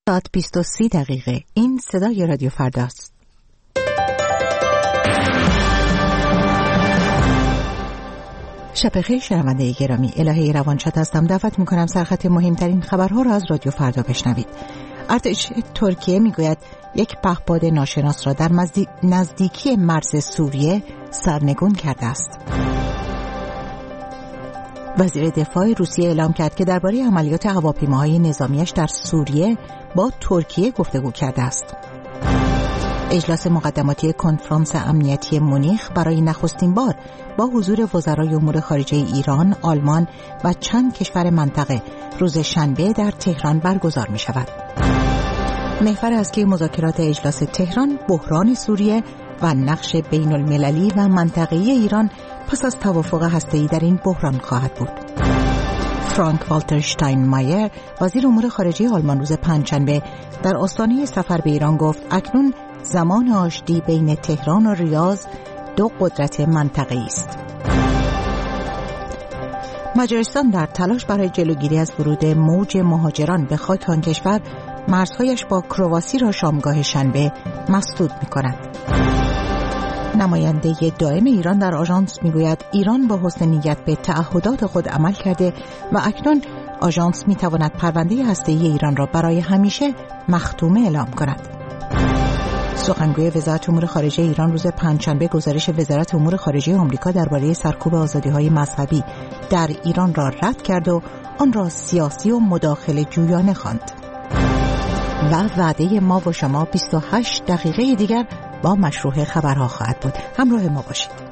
ساعت 20:30 این صدای رادیو فرداست. شب بخیر شنونده گرامی، الهه روانشاد هستم. دعوت میکنم سرخط مهمترین خبرها را از رادیو فردا بشنوید. ارتش ترکیه میگوید یک پهپاد ناشناس را در نزدیکی مرز سوریه سرنگون کرده است. وزیر دفاع روسیه اعلام کرد که درباره عملیات هواپیماهای نظامیش در سوریه با ترکیه گفتگو کرده است. اجلاس مقدماتی کنفرانس امنیتی مونیخ برای نخستین بار با حضور وزرای امور خارجه ایران، آلمان و چند کشور منطقه روز شنبه در تهران برگزار می شود. محور اصلی مذاکرات اجلاس تهران بحران سوریه و نقش بین المللی و منطقه‌ای ایران پس از توافق هسته‌ای در این بحران خواهد بود. فرانک والتر شتاینمایر وزیر امور خارجه آلمان روز پنجشنبه در آستانه سفر به ایران گفت اکنون زمان آشتی بین تهران و ریاض دو قدرت منطقه‌ای است. مجارستان در تلاش برای جلوگیری از ورود موج مهاجران به خاک آن کشور مرزهایش با کرواسی را شامگاه شنبه مسدود می‌کند. نماینده دائم ایران در آژانس میگوید ایران با حسن نیت به تعهدات خود عمل کرده و اکنون آژانس میتواند پرونده هسته‌ای ایران را برای همیشه مختومه اعلام کند. سخنگوی وزارت امور خارجه ایران روز پنجشنبه گزارش وزارت امور خارجه آمریکا درباره سرکوب آزادی‌های مذهبی در ایران را رد کرد و آن را سیاسی و مداخله جویانه خواند. و وعده ما و شما 28 دقیقه دیگر با مشروع خبرها خواهد بود. همراه ما باشید.